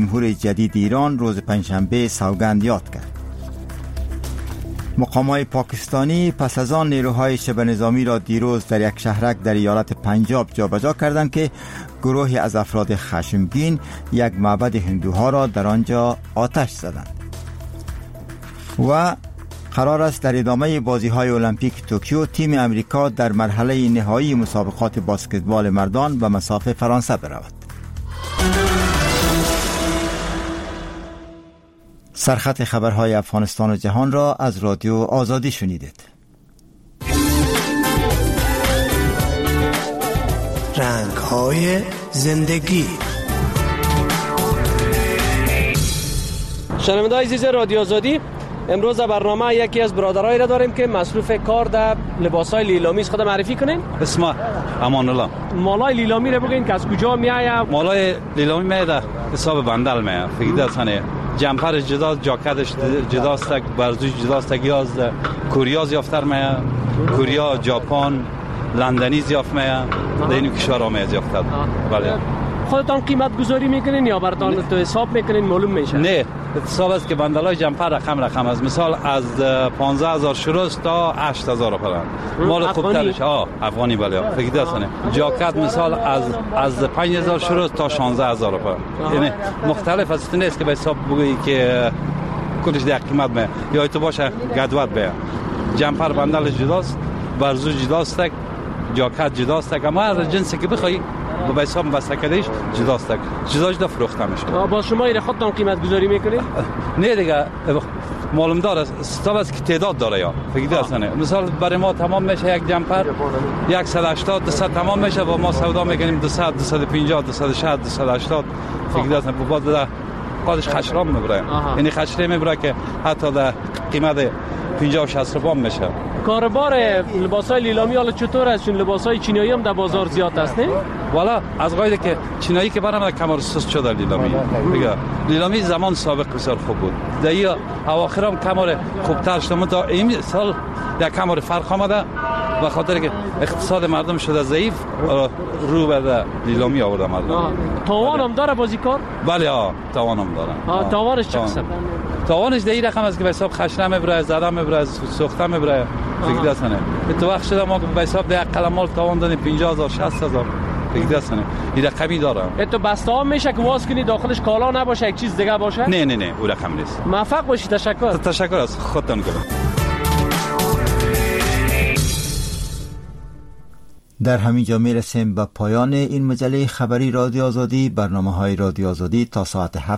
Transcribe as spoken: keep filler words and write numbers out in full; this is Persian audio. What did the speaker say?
جمهور جدید ایران روز پنجشنبه سوگند یاد کرد. مقامات پاکستانی پس از آن نیروهای شبه نظامی را دیروز در یک شهرک در ایالت پنجاب جابجا کردند که گروهی از افراد خشمگین یک معبد هندوها را در آنجا آتش زدند. و قرار است در ادامه بازی‌های المپیک توکیو تیم امریکا در مرحله نهایی مسابقات بسکتبال مردان به مساف فرانسه برود. سرخط خبرهای افغانستان و جهان را از رادیو آزادی شنیدید. رنگ‌های زندگی. شنونده‌های عزیز رادیو آزادی، امروز در برنامه یکی از برادرایی را داریم که مصروف کار در لباسای لیلامی است. خود معرفی کنین؟ اسم امان الله. مالای لیلامی را بگین که از کجا میآید؟ مالای لیلامی میاد حساب بندل میاد. فکر دستانه جمپر جدا، جاکتش جداست، برزوی جداست، گیاز کوریا زیافتر میاد، کوریا، ژاپن، لندنی زیافت میاد، در این کشورها میاد زیافتر. بله. خودتان قیمت گذاری میکنین یا براتون تو حساب میکنین معلوم میشه؟ نه، حساب است که بندلای جمپر رقم رقم است. مثال از پانزده هزار شروع است تا هشت هزار پرند. مال خوبترش ها افغانی بله. فکر دستانه جاکت مثال از از پنج هزار شروع است تا شانزده هزار پرند. یعنی مختلف است، نیست که به حساب بگویی که کلش در قیمت می یا تو باشه گدوت به جمپر بندل جداست، برزو جداست، جاکت جداست، اما هر جنسی که بخوای با حساب بسته کردیش جداست، جدا جدا فروخته میشه. با شما این خودتان قیمت گذاری میکنید؟ نه دیگه معلوم داره استاد است که تعداد داره یا فکر دستانه. مثال برای ما تمام میشه یک جمپر صد و هشتاد دویست تمام میشه و ما سودا میکنیم دویست دویست و پنجاه دویست و شصت دویست و هشتاد. فکر دستانه بعد در خودش خشرام میبره، یعنی خشره میبره که حتی در قیمت پنجاه و شصت روپا میشه. کاربار لباسای لیلامی حالا چطور است؟ چون لباسای چینایی هم در بازار زیاد است نه؟ والا از قاعده که چینایی که برام کمر سست شده لیلامی. میگه لیلامی زمان سابق بسیار خوب بود. در این اواخرام کمر خوبتر شده، تا این سال یک کمر فرق آمده به خاطر که اقتصاد مردم شده ضعیف، رو به لیلامی آورده مردم. تاوان هم داره بازیکار؟ بله ها تاوان هم داره. ها تاوانش چه قسم؟ تاوانش در این رقم است که به حساب خشنه میبره، زده میبره، سوخته میبره. فکر دستانه تو وقت شده ما به حساب در قلمال تاوان دادیم پنجاه هزار شصت هزار. فکر دستانه این رقمی داره. تو بسته ها میشه که واس کنی داخلش کالا نباشه، یک چیز دیگه باشه؟ نه نه نه اون رقم نیست. موفق باشی. تشکر. تشکر از خودتون کنم. در همین جا میرسیم به پایان این مجله خبری رادیو آزادی. برنامه های رادیو آزادی تا ساعت هفت